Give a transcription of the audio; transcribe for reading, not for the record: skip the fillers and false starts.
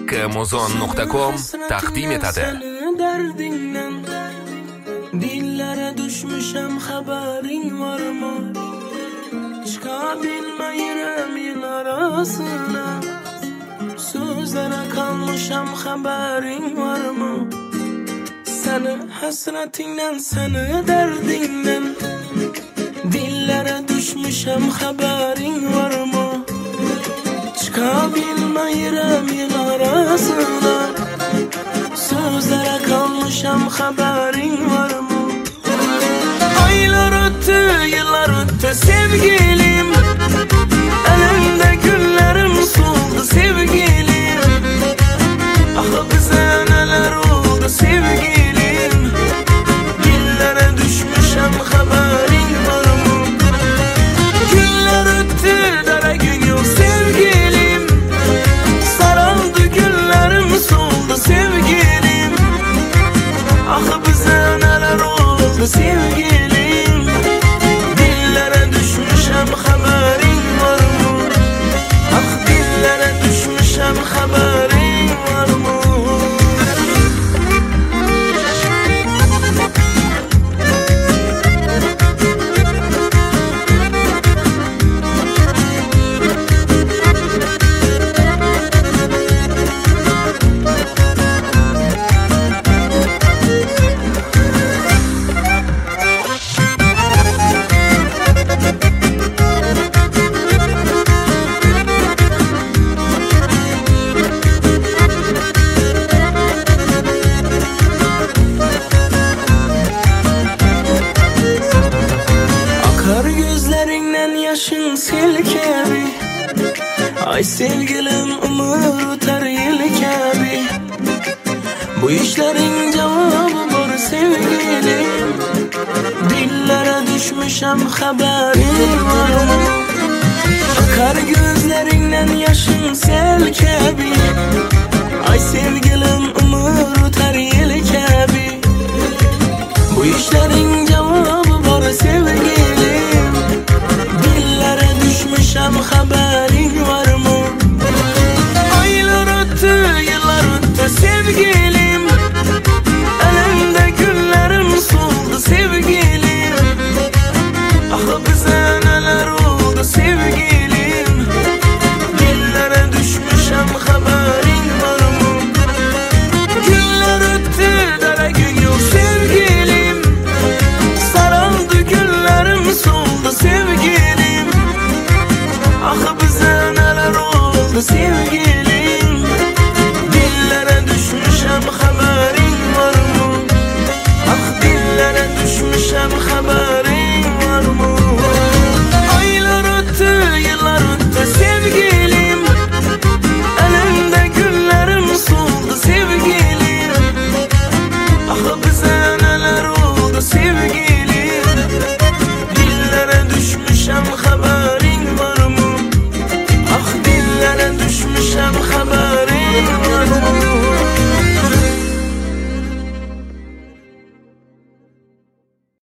kmuzon.com taqdim etadi. Dillere düşmüşem haberin var mı? Çıkabilmeyirim yıl arasına. Sözlere kalmışam haberin var mı? Seni hasretinden, seni derdinden. Dillere düşmüşem haberin var mı? Çıkabilmeyirim yıl arasına. Sözlere kalmışam haberin var mı? Aylar öttü, yıllar öttü sevgilim. Elimde günlerim soldu sevgilim. Ah bize neler oldu sevgilim. Dillere düşmüşem haberin var mı? Günler öttü, dara gün yok sevgilim. Sarıldı günlerim soldu sevgilim. Ah bize neler oldu sevgilim. Dillere düşmüşem haberin var mı? Ah dillere düşmüşem haberin var mı? Yaşın silkebi, ay sevgilim umur öter yelkebi. Bu işlerin cevabı var sevgilim. Dillere düşmüşem haberin var mı? Akar gözlerinden yaşın selkebi.